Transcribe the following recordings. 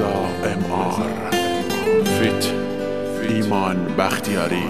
رضا MR فیت ایمان بختیاری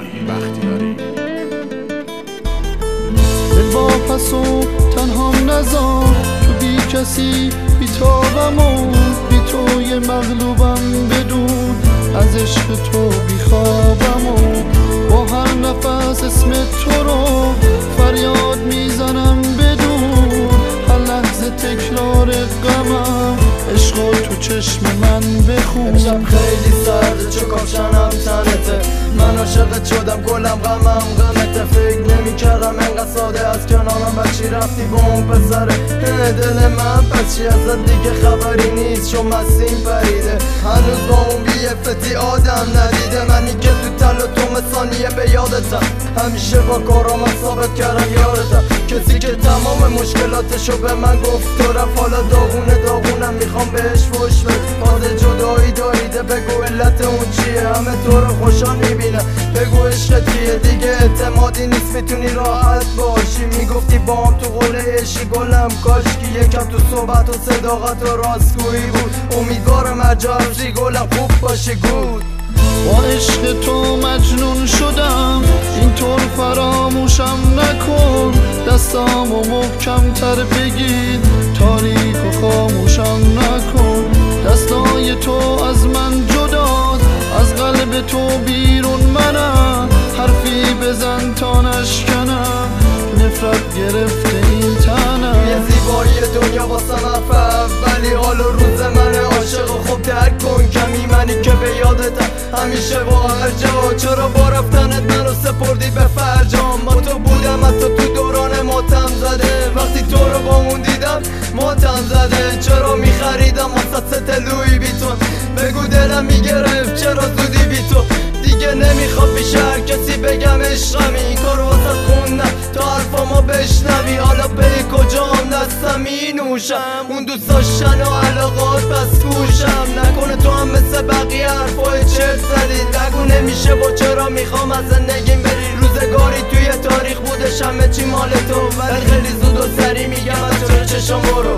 با پس و تنهام نذار تو بی کسی بیتابم و بی توی مغلوبم بدون از عشق تو بیخوابم و با هر نفس اسم تو رو فریاد میزنم بدون هر لحظه تکرار غمم عشق تو چشم من بخون. امشب خیلی سرده چو کافشنم تنته من عاشقت شدم گلم غمته فکر نمی‌کردم انقدر ساده از کنارم بچی رفتی با اون پسره دل من پس چی ازت دیگه خبری نیست چون مسیم پریده هنوز با اون بی‌افتی آدم ندیده منی که تو تل و تو ثانیه به یادتم همیشه با کارام ثابت کردم یارتم کسی که تمام مشکلاتشو به من گفت تو رفت حالا داغونم میخوام بهش فوش بد باز جدایی داریده بگو علت اون چیه همه تو رو خوشحال میبینه بگو عشق چیه دیگه اعتمادی نیست میتونی راحت باشی میگفتی با هم تو قله عشقی گلم کاشکی یکم تو صحبت و صداقت و راستگویی بود امیدوارم عجبشی گلم خوب باشی گود با عشق تو مجنون شدم اینطور فراموشم نکن دستامو محکم تر بگیر تاریک و خاموشم نکن دستای تو از من جداست از قلب تو بیرون منم حرفی بزن تا نشکنم نفرت گرفته این تنم یه زیبایی دنیا واسه حرف ولی حال و روز من عاشق خوب درک کن کمی منی که به یادتم همیشه با هر جا چرا با رفتنت منو سپردی به فرجام با تو بودم حتی تو دوران ماتم زده وقتی تو رو با اون دیدم ماتم زده چرا میخریدم واسه ست لوی بیتون بگو دلم میگرفت چرا زودی بی تو دیگه نمیخواد پیش هر کسی بگم عشقم این کارو واسه خوندم تا حرفامو بشنوی حالا به کجام دستم مینوشم اون دوست داشتن و علاقات بس گوشم نکنه تو هم مثل بقیه حرفای چرت زدید بگو نمیشه با چرا میخوام از زندگیم بری روزگاری توی تاریخ بودش همه چی مال تو ولی خیلی زود و سری میگم از جلو چشم برو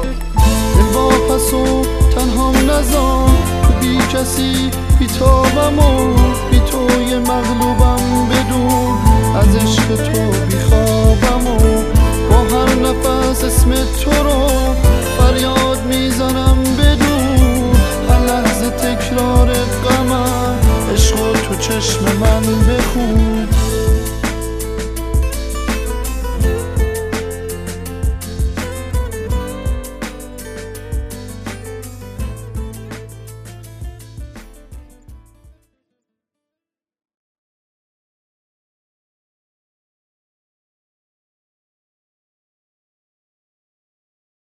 با پس و تنهام نذار تو بی کسی بیتابم و بی توی مغلوبم بدون از عشق تو